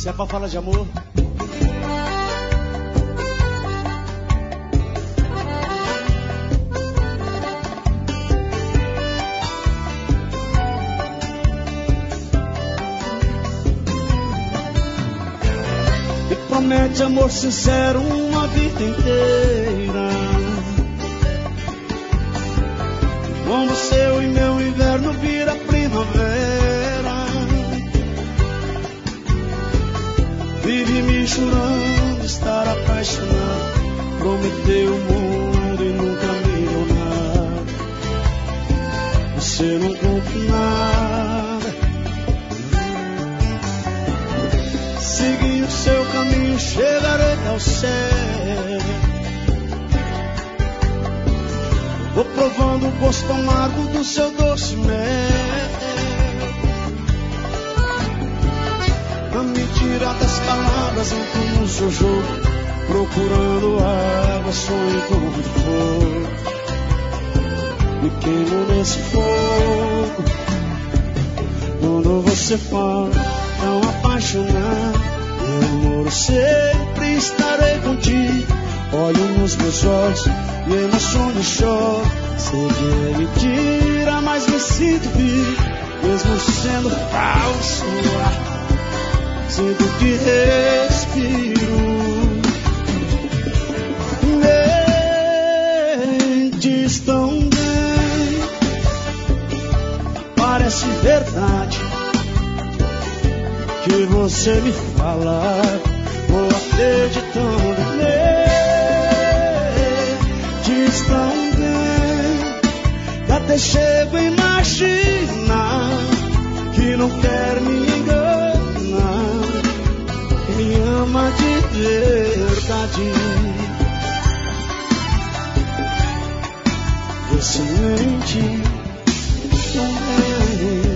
Se é pra falar de amor, me promete amor sincero uma vida inteira. Com você o meu inverno vira primavera. Vive me chorando, estar apaixonado. Prometeu o mundo e nunca me deu nada. Você não cumpre nada. Segui o seu caminho, chegarei ao céu. Vou provando o gosto amargo do seu doce mel. A mentira das palavras entro no seu jogo, procurando água, só encontro fogo. Me queimo nesse fogo. Quando você fala tão apaixonado, meu amor, eu sempre estarei contigo. Olho nos meus olhos e emociono e choro. Sei que é mentira, mas me sinto vivo. Mesmo sendo falso, sinto que respiro. Mentes tão bem, parece verdade que você me fala. Vou acreditando mentes tão bem, que até chego a imaginar que não quer me enganar, que me ama de verdade. Você mente tão bem.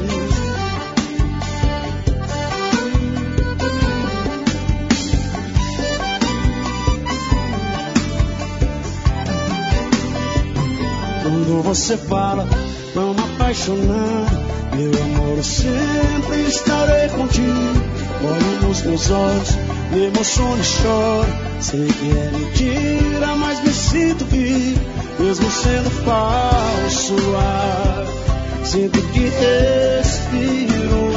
Quando você fala tão apaixonado, meu amor, eu sempre estarei contigo. Olho nos meus olhos, me emociono e choro. Sei que é mentira, mas me sinto vivo. Mesmo sendo falso, sinto que respiro.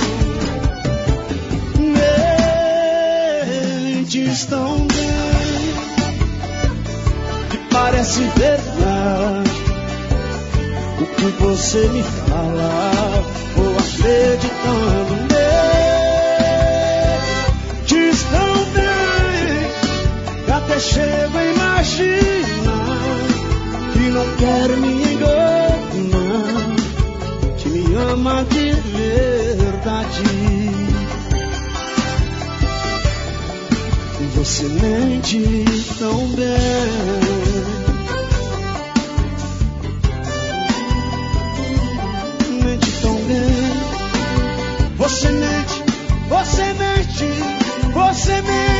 Mentes tão bem, que parece verdade o que você me fala. Vou acreditando mentes tão bem, que até chego a imaginar que não quer me enganar, que me ama de verdade. Você mente tão bem. Você mente, você mente, você mente.